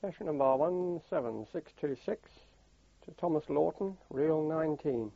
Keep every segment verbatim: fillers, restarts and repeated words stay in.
Session number one seven six two six to Thomas Lawton, Reel nineteen.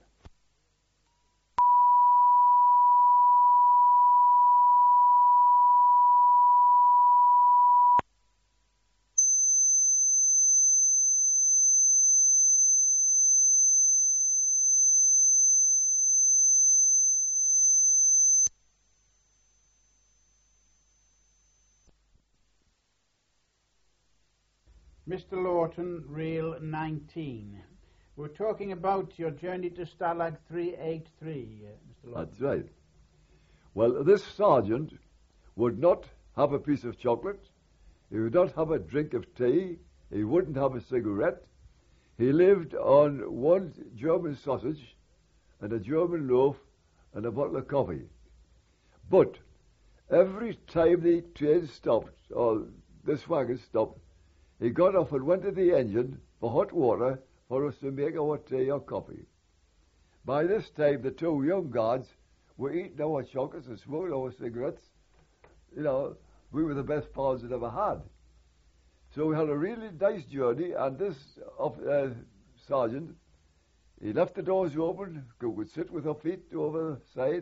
Mister Lawton, Reel nineteen. We're talking about your journey to Stalag three eighty-three, uh, Mister Lawton. That's right. Well, this sergeant would not have a piece of chocolate, he would not have a drink of tea, he wouldn't have a cigarette. He lived on one German sausage and a German loaf and a bottle of coffee. But every time the train stopped, or this wagon stopped, he got off and went to the engine for hot water for us to make our tea or coffee. By this time, the two young guards were eating our chocolates and smoking our cigarettes. You know, we were the best pals they'd ever had. So we had a really nice journey, and this uh, sergeant, he left the doors open, could sit with our feet over the side.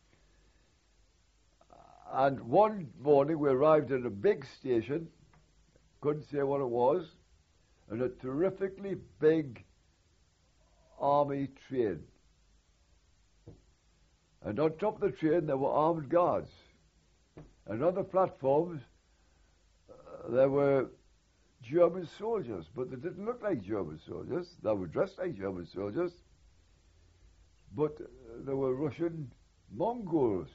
And one morning we arrived at a big station, couldn't say what it was, and a terrifically big army train. And on top of the train there were armed guards. And on the platforms uh, there were German soldiers, but they didn't look like German soldiers. They were dressed like German soldiers, but uh, they were Russian Mongols.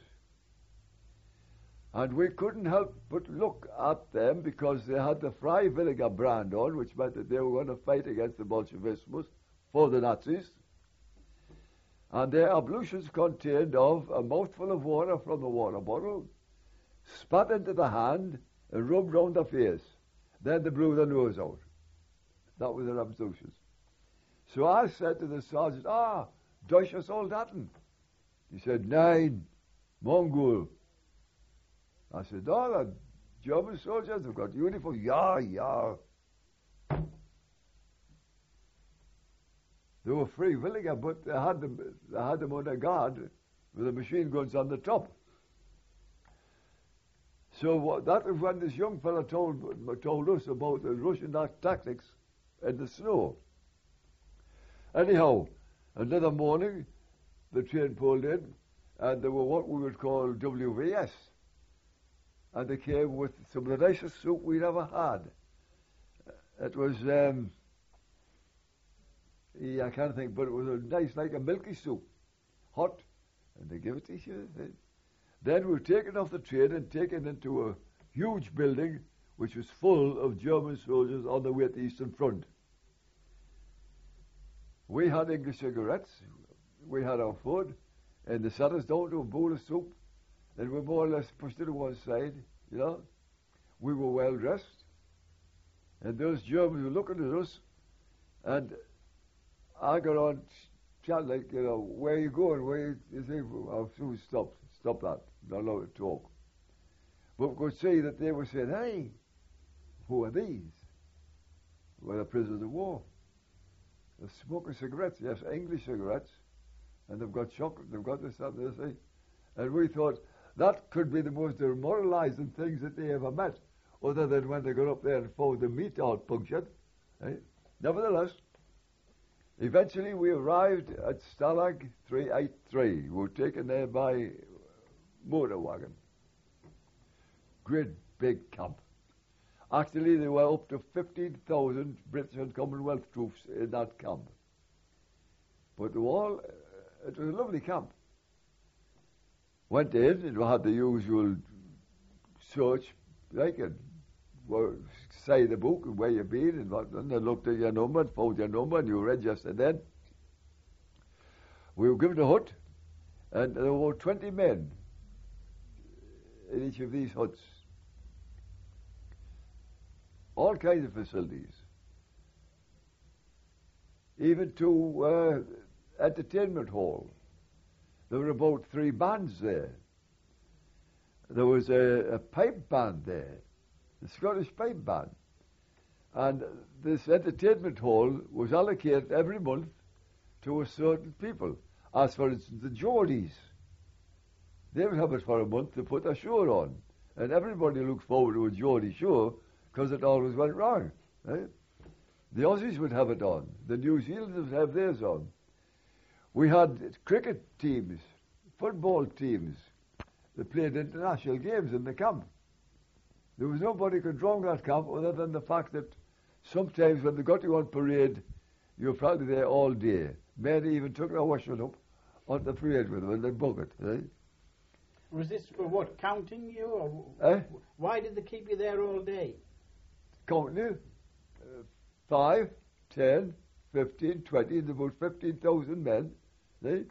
And we couldn't help but look at them because they had the Freiwilliger brand on, which meant that they were going to fight against the Bolshevismus for the Nazis. And their ablutions contained of a mouthful of water from the water bottle, spat into the hand, and rubbed round the face. Then they blew their nose out. That was their ablutions. So I said to the sergeant, ah, Deutsche Soldaten. He said, nine, Mongol. I said, oh, the German soldiers have got uniform. Yeah, yeah. They were Freiwilliger, but they had them, they had them under guard with the machine guns on the top. So what, that is when this young fellow told, told us about the Russian tactics in the snow. Anyhow, another morning, the train pulled in, and there were what we would call W V S. And they came with some of the nicest soup we'd ever had. It was, um, yeah, I can't think, but it was a nice, like a milky soup, hot, and they give it to you. Then we were taken off the train and taken into a huge building which was full of German soldiers on the way to the Eastern Front. We had English cigarettes, we had our food, and they sat us down to a bowl of soup. And we more or less pushed it to one side, you know. We were well dressed. And those Germans were looking at us. And I got on chat like, you know, where are you going? Where you, you think, oh, soon stop, stop that. Not allowed to talk. But we could see that they were saying, hey, who are these? Well, the prisoners of war. They're smoking cigarettes, yes, English cigarettes. And they've got chocolate, they've got this, that, and this thing. And we thought, that could be the most demoralizing things that they ever met, other than when they got up there and found the meat all punctured. Right? Nevertheless, eventually we arrived at Stalag three eighty-three. We were taken there by motor wagon. Great big camp. Actually, there were up to fifteen thousand British and Commonwealth troops in that camp. But they were all, uh, it was a lovely camp. Went in and had the usual search, like it, well, say the book and where you've been and what, and they looked at your number and found your number and you were registered then. We were given a hut, and there were twenty men in each of these huts. All kinds of facilities. Even to uh, entertainment hall. There were about three bands there. There was a, a pipe band there, the Scottish pipe band. And this entertainment hall was allocated every month to a certain people. As for instance, the Geordies, they would have it for a month to put a show on. And everybody looked forward to a Geordie show because it always went wrong. Right? The Aussies would have it on. The New Zealanders would have theirs on. We had cricket teams, football teams that played international games in the camp. There was nobody could wrong that camp other than the fact that sometimes when they got you on parade, you were probably there all day. Many even took their washing up on the parade with them in their bucket. Right? Was this for what, counting you? Or Eh? why did they keep you there all day? Counting you? Uh, five, ten, fifteen, twenty, and about fifteen thousand men. Right?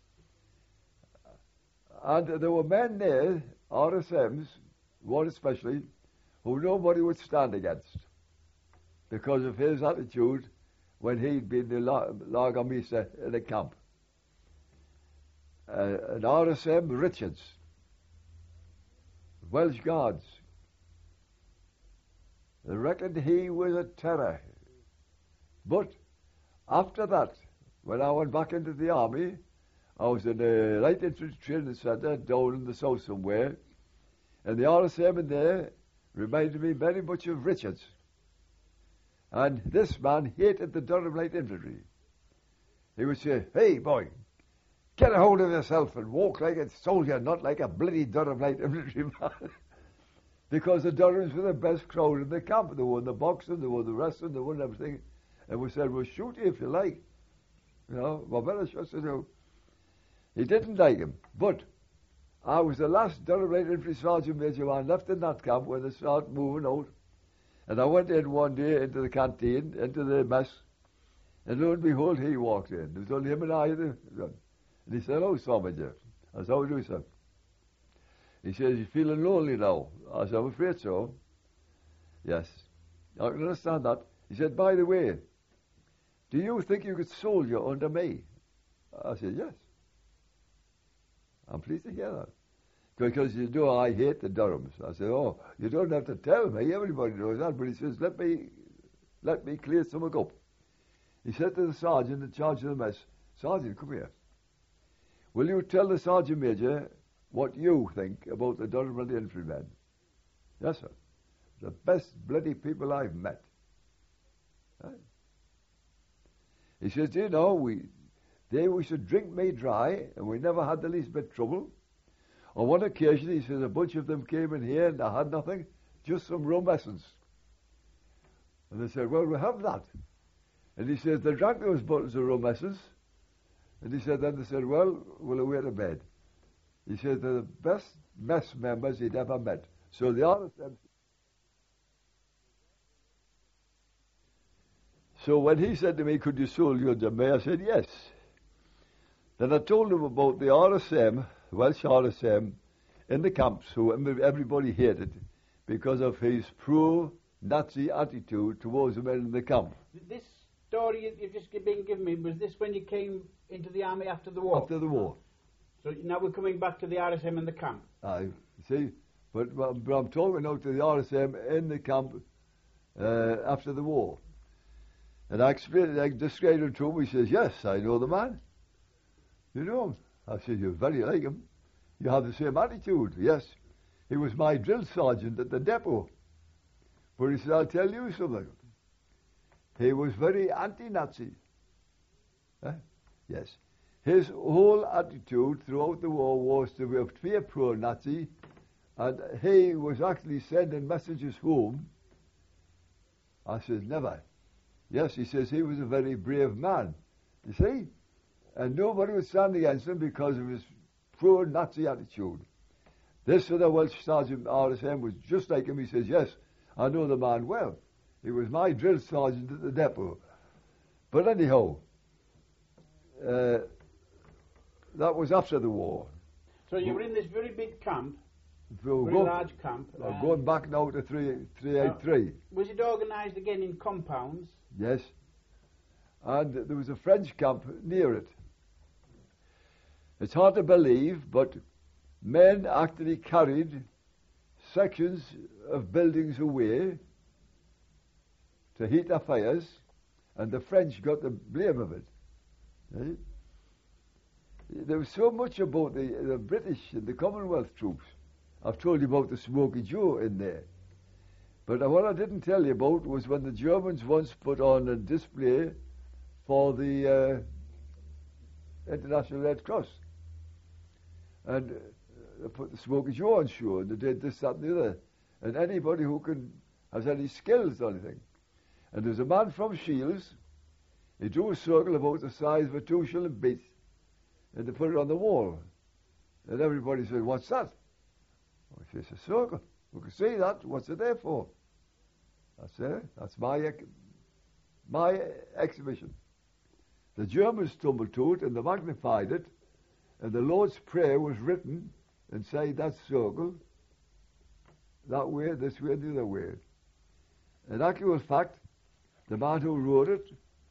And there were men there, R S Ms, one especially, who nobody would stand against because of his attitude when he'd been the Lagermeister in the camp. Uh, an R S M, Richards, Welsh Guards. They reckoned he was a terror. But after that, when I went back into the army, I was in a light infantry training centre down in the south somewhere, and the R S M in there reminded me very much of Richards. And this man hated the Durham Light Infantry. He would say, "Hey, boy, get a hold of yourself and walk like a soldier, not like a bloody Durham Light Infantry man." Because the Durhams were the best crowd in the camp. They won the boxing, they won the wrestling, they won everything. And we said, "We'll shoot you if you like." You know, well, better shoot you do. He didn't like him. But I was the last Durham Light Infantry Sergeant Major man left in that camp when they started moving out. And I went in one day into the canteen, into the mess, and lo and behold, he walked in. There was only him and I. And he said, "Hello, Sir Major." I said, "How do you do, sir?" He says, "You feeling lonely now?" I said, "I'm afraid so." "Yes, I can understand that." He said, "By the way, do you think you could soldier under me?" I said, "Yes." I'm pleased to hear that. Because you know I hate the Durhams. I said, "Oh, you don't have to tell me. Everybody knows that." But he says, let me let me clear something up. He said to the sergeant in charge of the mess, "Sergeant, come here. Will you tell the Sergeant Major what you think about the Durham Light Infantrymen?" "Yes, sir. The best bloody people I've met." Right? He says, "Do you know, we, they used to drink me dry, and we never had the least bit of trouble. On one occasion," he says, "a bunch of them came in here and I had nothing, just some rum essence." And they said, "Well, we'll have that." And he says, "They drank those bottles of rum essence." And he said, then they said, "Well, we'll away to bed." He said, "They're the best mess members he'd ever met." So the R S M. So when he said to me, "Could you soldier under me?" I said, "Yes." Then I told him about the R S M, Welsh R S M, in the camps, who everybody hated because of his pro-Nazi attitude towards the men in the camp. This story you've just been giving me, was this when you came into the army after the war? After the war. So now we're coming back to the R S M in the camp. I see, but, but I'm talking now to the R S M in the camp uh, after the war. And I explained, I described him to him. He says, "Yes, I know the man." "You know him?" I said, "You're very like him. You have the same attitude." "Yes, he was my drill sergeant at the depot." But he said, "I'll tell you something. He was very anti-Nazi." Eh? Yes. His whole attitude throughout the war was to be pro-Nazi, and he was actually sending messages home. I said, "Never." "Yes," he says, "he was a very brave man." You see? And nobody would stand against him because of his pro-Nazi attitude. This other Welsh sergeant R S M was just like him. He says, "Yes, I know the man well. He was my drill sergeant at the depot." But anyhow, uh, that was after the war. So you were in this very big camp, So very go, large camp. uh, um, going back now to three eighty-three. Was it organised again in compounds? Yes. And there was a French camp near it. It's hard to believe, but men actually carried sections of buildings away to heat their fires, and the French got the blame of it. Eh? There was so much about the, the British and the Commonwealth troops. I've told you about the Smoky Joe in there. But what I didn't tell you about was when the Germans once put on a display for the uh, International Red Cross. And uh, they put the Smoky Joe on show, and they did this, that, and the other. And anybody who can has any skills or anything. And there's a man from Shields, he drew a circle about the size of a two shilling bit, and they put it on the wall. And everybody said, "What's that?" Oh, he says, "A circle. We can see that. What's it there for?" I said, "That's my ex- my exhibition." The Germans stumbled to it and they magnified it, and the Lord's Prayer was written inside that circle, that way, this way, and the other way. In actual fact, the man who wrote it,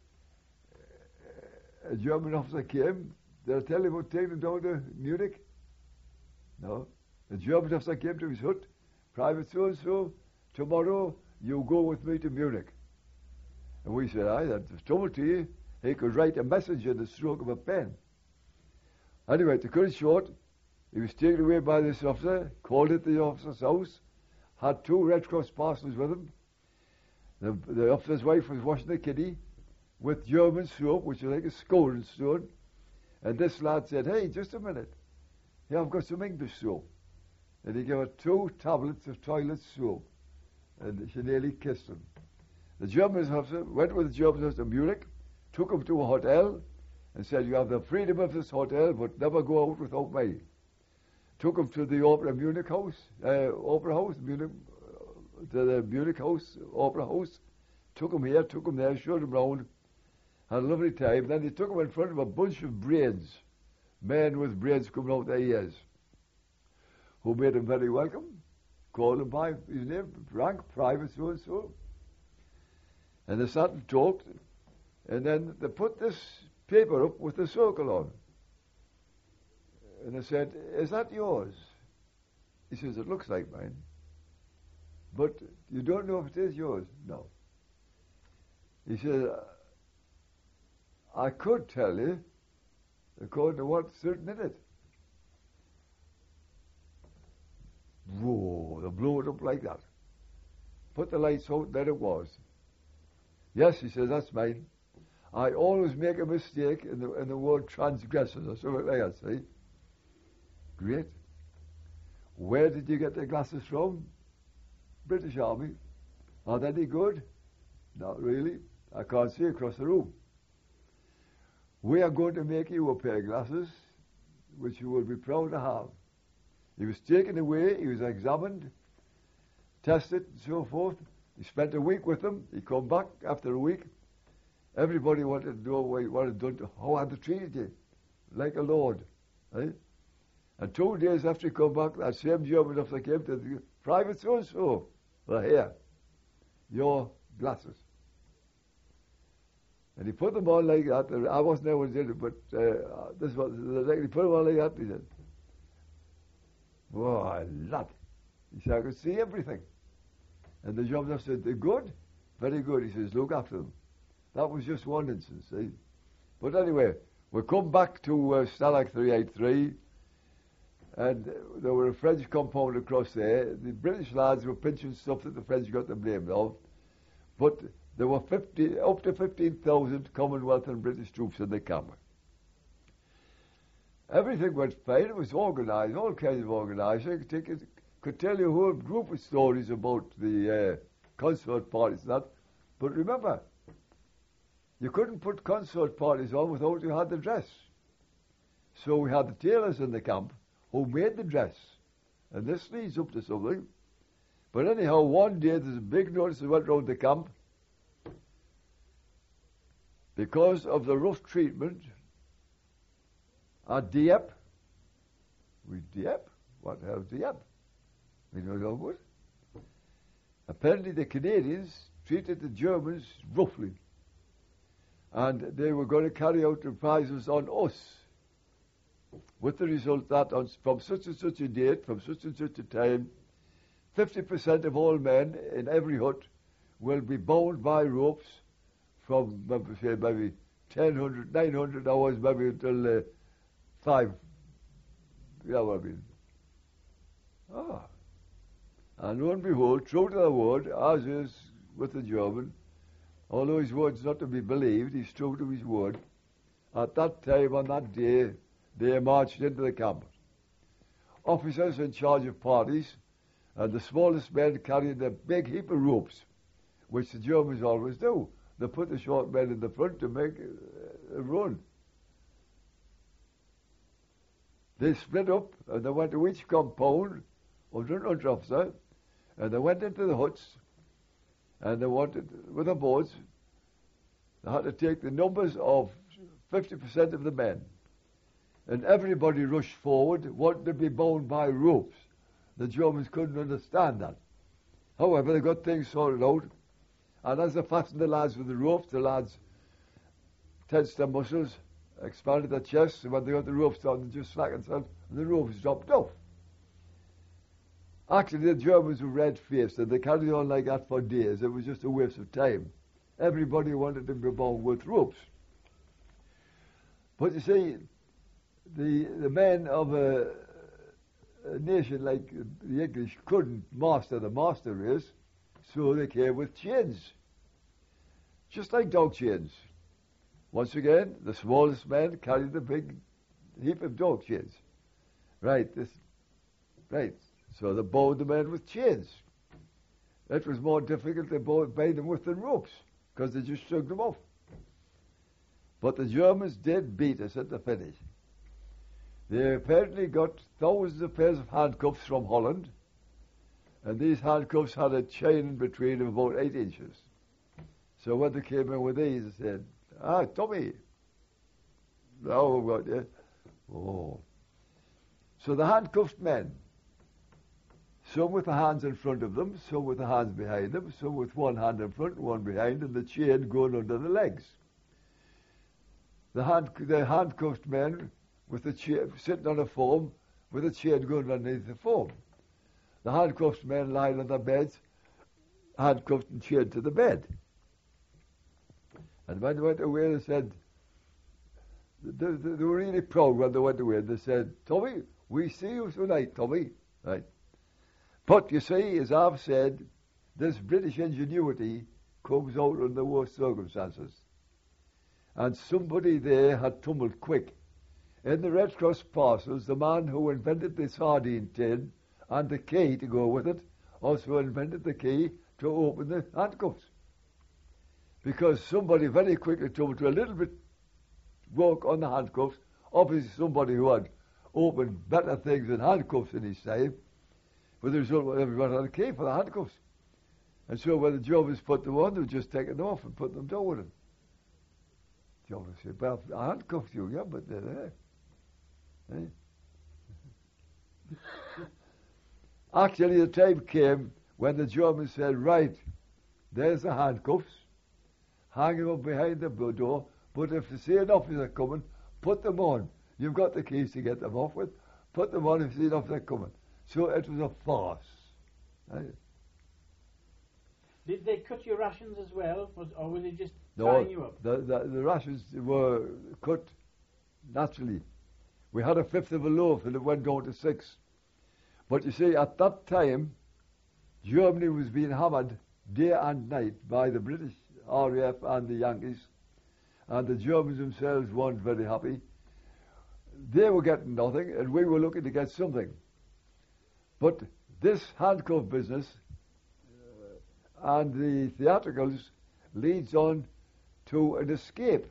a German officer came. Did I tell you about taking him down to Munich? No. The German officer came to his hut. "Private so-and-so, tomorrow you go with me to Munich." And we said, "Aye, that's trouble to you." He could write a message in the stroke of a pen. Anyway, to cut it short, he was taken away by this officer, called at the officer's house, had two Red Cross parcels with him. The, the officer's wife was washing the kidney with German soap, which is like a scalding stone. And this lad said, "Hey, just a minute. Here, I've got some English soap." And he gave her two tablets of toilet soap. And she nearly kissed him. The German officer went with the German officer to Munich, took him to a hotel, and said, "You have the freedom of this hotel, but never go out without me." Took him to the Opera Munich House, uh, Opera House, Munich, uh, to the Munich House, Opera House. Took him here, took him there, showed him round, had a lovely time. Then he took him in front of a bunch of braids, men with braids coming out their ears, who made him very welcome, called him by his name, rank, private so-and-so. And they sat and talked, and then they put this paper up with the circle on. And I said, "Is that yours?" He says, "It looks like mine." "But you don't know if it is yours?" "No." He said, "I could tell you according to what's written in it." Whoa, they blew it up like that. Put the lights out, there it was. "Yes," he says, "that's mine. I always make a mistake in the in the word transgressors or something like that, see?" Great. "Where did you get the glasses from?" "British Army." "Are they any good?" "Not really. I can't see across the room." "We are going to make you a pair of glasses, which you will be proud to have." He was taken away, he was examined, tested, and so forth. He spent a week with them. He come back after a week. Everybody wanted to know what he had done to, how had they treated you, like a lord. Eh? And two days after he come back, that same German officer came to the "Private so-and-so, well, here, your glasses." And he put them on like that. I wasn't there when he did it, but uh, this was, he put them on like that, he said, "Whoa, lad." He said, "I could see everything." And the German officer said, "They're good?" "Very good." He says, "Look after them." That was just one instance, see. But anyway, we come back to uh, Stalag three eighty-three, and uh, there were a French compound across there. The British lads were pinching stuff that the French got the blame of, but there were fifty, up to fifteen thousand Commonwealth and British troops in the camp. Everything went fine. It was organised, all kinds of organising. I could, take it, could tell you a whole group of stories about the uh, concert parties and that. But remember, you couldn't put concert parties on without you had the dress. So we had the tailors in the camp who made the dress. And this leads up to something. But anyhow, one day there's a big notice that went round the camp. Because of the rough treatment at Dieppe. We Dieppe? What the hell's Dieppe? We don't know what. Apparently the Canadians treated the Germans roughly. And they were going to carry out reprisals on us. With the result that on, from such and such a date, from such and such a time, fifty percent of all men in every hut will be bound by ropes from, maybe, say, maybe ten hundred, nine hundred hours, maybe until uh, five. You know what I mean? Ah. And lo and behold, true to the word, as is with the German, although his word's not to be believed, he's true to his word. At that time, on that day, they marched into the camp. Officers in charge of parties, and the smallest men carried a big heap of ropes, which the Germans always do. They put the short men in the front to make a, a run. They split up, and they went to each compound under an under officer, and they went into the huts, and they wanted, with the boats, they had to take the numbers of fifty percent of the men. And everybody rushed forward, wanted to be bound by ropes. The Germans couldn't understand that. However, they got things sorted out, and as they fastened the lads with the ropes, the lads tensed their muscles, expanded their chests, and when they got the ropes down, they just slackened and the ropes dropped off. Actually, the Germans were red-faced, and they carried on like that for days. It was just a waste of time. Everybody wanted to be bound with ropes. But you see, the the men of a, a nation like the English couldn't master the master race, so they came with chains, just like dog chains. Once again, the smallest men carried the big heap of dog chains. Right, this, right. So they bound the men with chains. It was more difficult to bind them with than ropes, because they just shook them off. But the Germans did beat us at the finish. They apparently got thousands of pairs of handcuffs from Holland, and these handcuffs had a chain in between of about eight inches. So when they came in with these, they said, "Ah, Tommy, now we've got you." Oh. So the handcuffed men, some with the hands in front of them, some with the hands behind them, some with one hand in front and one behind, and the chain going under the legs. The, hand, the handcuffed men with the chain sitting on a foam with the chain going underneath the foam. The handcuffed men lying on their beds, handcuffed and chained to the bed. And when they went away, they said, they, they, they were really proud when they went away. They said, "Tommy, we see you tonight, Tommy." Right. But you see, as I've said, this British ingenuity comes out under the worst circumstances. And somebody there had tumbled quick. In the Red Cross parcels, the man who invented the sardine tin and the key to go with it also invented the key to open the handcuffs. Because somebody very quickly tumbled to a little bit work on the handcuffs, obviously somebody who had opened better things than handcuffs in his time, but the result was everybody had a key for the handcuffs. And so when the Germans put them on, they were just taking them off and putting them down with them. The Germans said, "Well, I handcuffed you, yeah, but they're there." Eh? Actually, the time came when the Germans said, "Right, there's the handcuffs, hang them up behind the door, but if you see an officer coming, put them on. You've got the keys to get them off with. Put them on if you see an officer coming." So it was a farce. Right? Did they cut your rations as well, was, or were they just No, tying you up? The, the, the rations were cut naturally. We had a fifth of a loaf and it went down to six. But you see, at that time, Germany was being hammered day and night by the British R A F and the Yankees, and the Germans themselves weren't very happy. They were getting nothing, and we were looking to get something. But this handcuff business uh, and the theatricals leads on to an escape.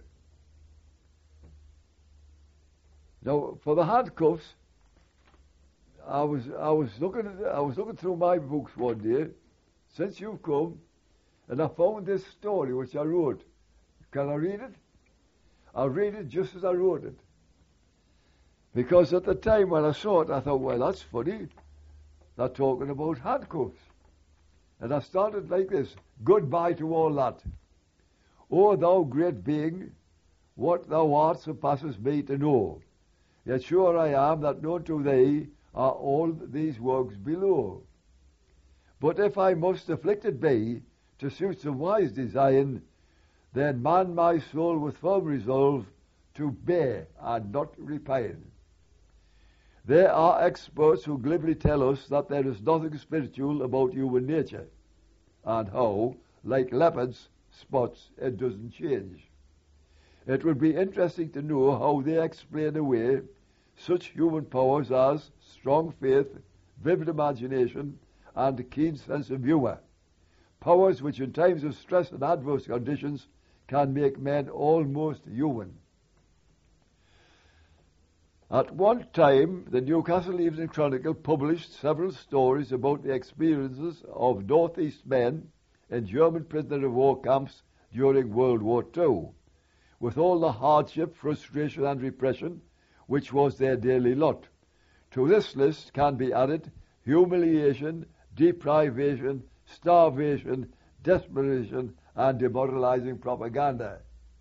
Now, for the handcuffs, I was I was looking at, I was looking through my books one day, since you've come, and I found this story which I wrote. Can I read it? I'll read it just as I wrote it. Because at the time when I saw it, I thought, well, that's funny. They're talking about handcuffs. And I started like this: "Goodbye to all that. O thou great being, what thou art surpasses me to know. Yet sure I am that known to thee are all these works below. But if I must afflicted be, to suit some wise design, then man my soul with firm resolve to bear and not repine. There are experts who glibly tell us that there is nothing spiritual about human nature, and how, like leopards' spots, it doesn't change. It would be interesting to know how they explain away such human powers as strong faith, vivid imagination, and a keen sense of humour, powers which in times of stress and adverse conditions can make men almost human. At one time, the Newcastle Evening Chronicle published several stories about the experiences of Northeast men in German prisoner of war camps during World War Two, with all the hardship, frustration, and repression which was their daily lot. To this list can be added humiliation, deprivation, starvation, desperation, and demoralizing propaganda.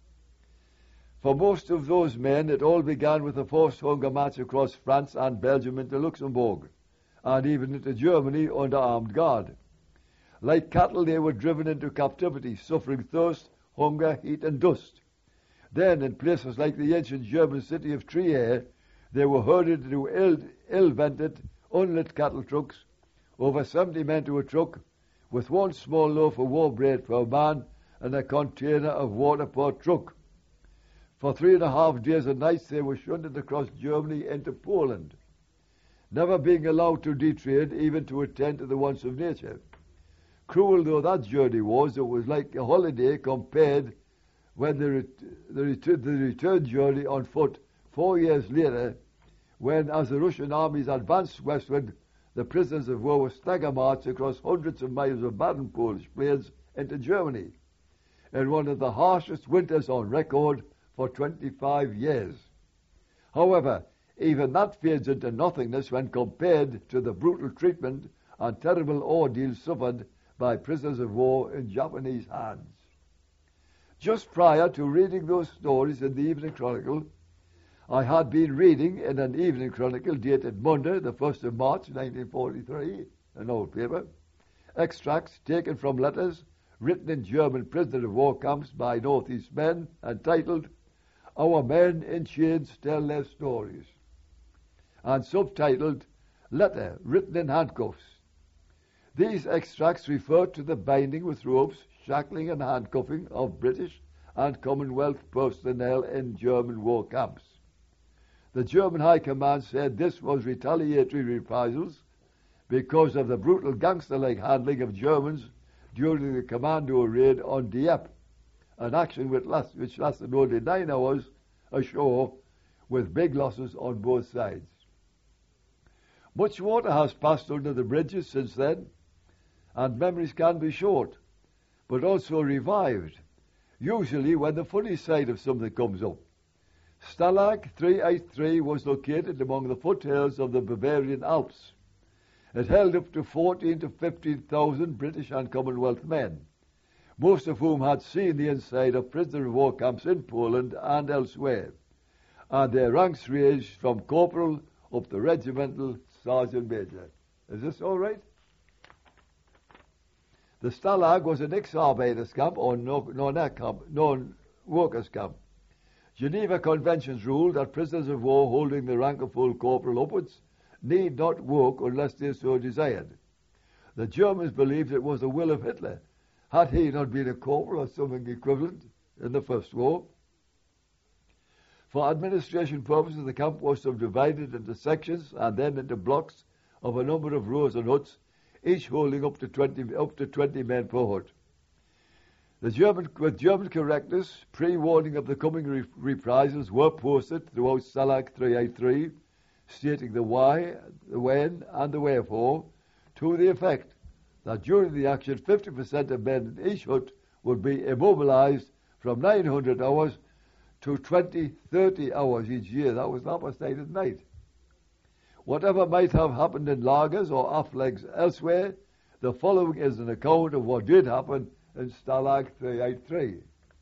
For most of those men, it all began with a forced hunger march across France and Belgium into Luxembourg, and even into Germany under armed guard. Like cattle, they were driven into captivity, suffering thirst, hunger, heat, and dust. Then, in places like the ancient German city of Trier, they were herded into ill, ill-vented, unlit cattle trucks, over seventy men to a truck, with one small loaf of war bread per man and a container of water per truck. For three and a half days and nights they were shunted across Germany into Poland, never being allowed to detrade, even to attend to the wants of nature. Cruel though that journey was, it was like a holiday compared when the, ret- the, ret- the return journey on foot four years later, when, as the Russian armies advanced westward, the prisoners of war were stagger marched across hundreds of miles of barren Polish plains into Germany, in one of the harshest winters on record for twenty-five years. However, even that fades into nothingness when compared to the brutal treatment and terrible ordeals suffered by prisoners of war in Japanese hands. Just prior to reading those stories in the Evening Chronicle, I had been reading in an Evening Chronicle dated Monday, the first of March, nineteen forty-three, an old paper, extracts taken from letters written in German prisoner of war camps by Northeast men, entitled Our Men in Chains Tell Their Stories, and subtitled Letter Written in Handcuffs. These extracts refer to the binding with ropes, shackling and handcuffing of British and Commonwealth personnel in German war camps. The German High Command said this was retaliatory reprisals because of the brutal gangster-like handling of Germans during the commando raid on Dieppe, an action which, last, which lasted only nine hours ashore with big losses on both sides. Much water has passed under the bridges since then, and memories can be short, but also revived, usually when the funny side of something comes up. Stalag three eighty-three was located among the foothills of the Bavarian Alps. It held up to fourteen to fifteen thousand British and Commonwealth men, most of whom had seen the inside of prisoner of war camps in Poland and elsewhere, and their ranks ranged from corporal up to regimental sergeant major. Is this all right? The Stalag was an ex-arbeiters camp or non-workers camp. Geneva Conventions ruled that prisoners of war holding the rank of full corporal upwards need not work unless they so desired. The Germans believed it was the will of Hitler, had he not been a corporal or something equivalent in the First War. For administration purposes, the camp was subdivided into sections and then into blocks of a number of rows and huts, each holding up to twenty, up to twenty men per hut. The German, with German correctness, pre-warning of the coming re- reprisals were posted throughout Stalag three eighty-three, stating the why, the when, and the wherefore, to the effect that during the action fifty percent of men in each hut would be immobilized from nine hundred hours to twenty, thirty hours each year. That was not night at night. Whatever might have happened in lagers or aflegs elsewhere, the following is an account of what did happen in Stalag three eighty-three.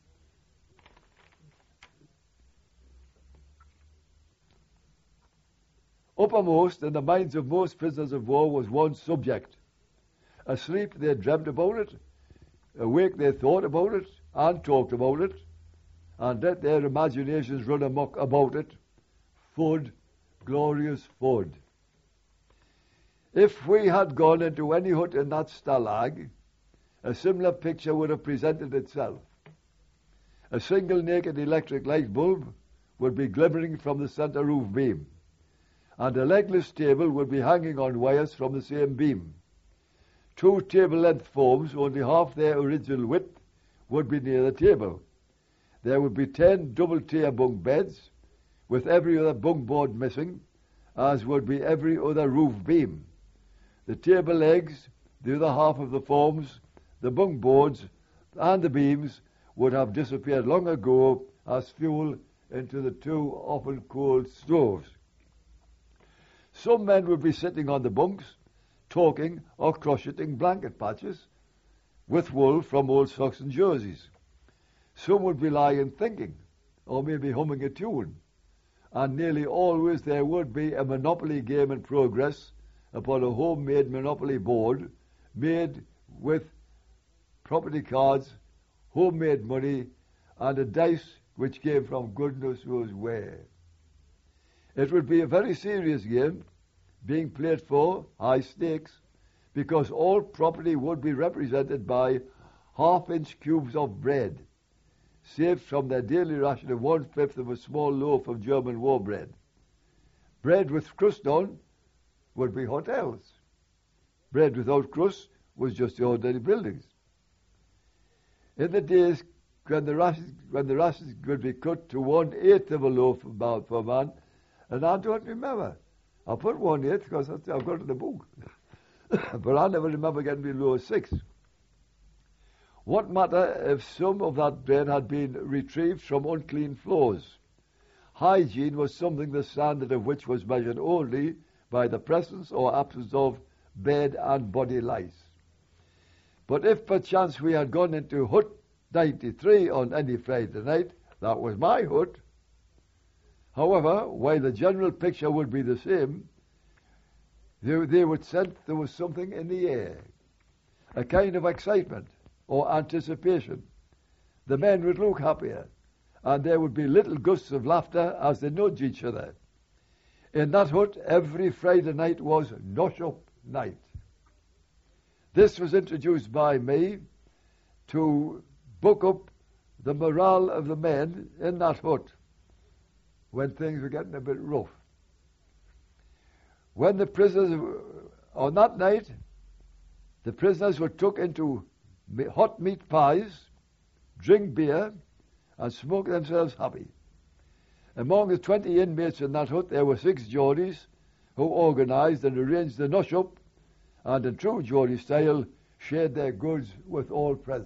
Uppermost in the minds of most prisoners of war was one subject. Asleep, they dreamt about it. awake they thought about it and talked about it, and let their imaginations run amok about it. Food, glorious food. If we had gone into any hut in that stalag, a similar picture would have presented itself. A single naked electric light bulb would be glimmering from the centre roof beam, and a legless table would be hanging on wires from the same beam. Two table-length forms, only half their original width, would be near the table. There would be ten double-tier bunk beds, with every other bunk board missing, as would be every other roof beam. The table legs, the other half of the forms, the bunk boards, and the beams would have disappeared long ago as fuel into the two often cold stoves. Some men would be sitting on the bunks, talking or crocheting blanket patches with wool from old socks and jerseys. Some would be lying thinking, or maybe humming a tune, and nearly always there would be a Monopoly game in progress upon a homemade Monopoly board made with property cards, homemade money, and a dice which came from goodness knows where. It would be a very serious game, being played for high stakes, because all property would be represented by half-inch cubes of bread, saved from their daily ration of one-fifth of a small loaf of German war bread. Bread with crust on would be hotels. Bread without crust was just the ordinary buildings. In the days when the rations, when the rations could be cut to one-eighth of a loaf about per man, and I don't remember. I put one-eighth because I've got it in the book. But I never remember getting below six. What matter if some of that bread had been retrieved from unclean floors? Hygiene was something the standard of which was measured only by the presence or absence of bed and body lice. But if perchance we had gone into hut ninety-three on any Friday night, that was my hut. However, while the general picture would be the same, they, they would sense there was something in the air, a kind of excitement or anticipation. The men would look happier, and there would be little gusts of laughter as they nudged each other. In that hut, every Friday night was Nosh-up night. This was introduced by me to book up the morale of the men in that hut when things were getting a bit rough. When the prisoners, on that night, the prisoners were took into hot meat pies, drink beer, and smoke themselves happy. Among the twenty inmates in that hut, there were six Geordies who organised and arranged the Nosh-up, and in true Geordie style, shared their goods with all present.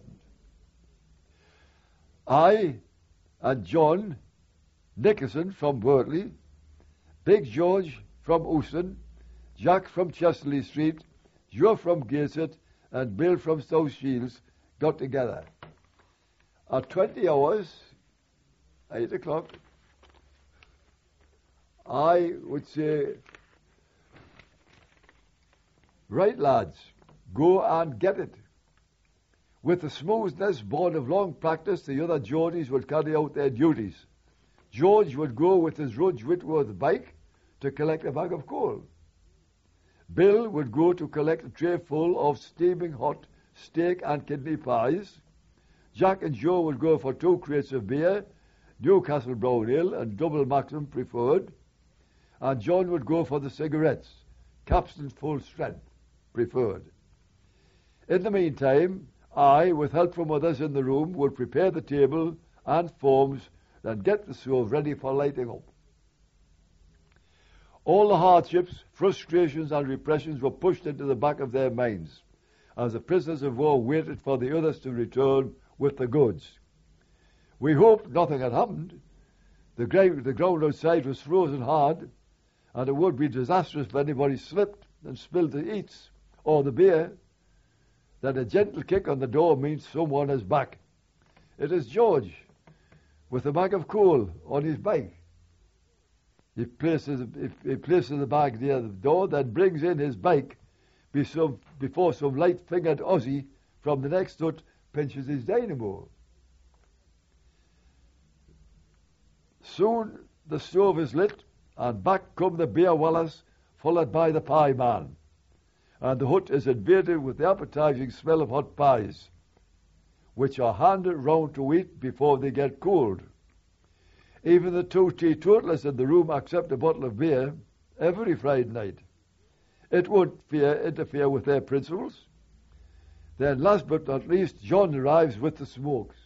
I and John Nicholson from Berkeley, Big George from Euston, Jack from Chesterley Street, Joe from Gateshead, and Bill from South Shields got together. At twenty hours, eight o'clock, I would say, right lads, go and get it. With the smoothness born of long practice, the other Geordies would carry out their duties. George would go with his Rudge Whitworth bike to collect a bag of coal. Bill would go to collect a tray full of steaming hot steak and kidney pies. Jack and Joe would go for two crates of beer, Newcastle Brown Ale and Double Maxim preferred. And John would go for the cigarettes, Capstan Full Strength preferred. In the meantime, I, with help from others in the room, would prepare the table and forms and get the stove ready for lighting up. All the hardships, frustrations and repressions were pushed into the back of their minds as the prisoners of war waited for the others to return with the goods. We hoped nothing had happened. The, gra- the ground outside was frozen hard, and it would be disastrous if anybody slipped and spilled the eats or the beer. That a gentle kick on the door means someone is back. It is George, with a bag of coal on his bike. He places, he places the bag near the door, then brings in his bike before some light-fingered Aussie from the next hut pinches his dynamo. Soon the stove is lit, and back come the beer wallers, followed by the pie man, and the hut is invaded with the appetizing smell of hot pies, which are handed round to eat before they get cooled. Even the two teetotalers in the room accept a bottle of beer every Friday night. It won't fear interfere with their principles. Then last but not least, John arrives with the smokes.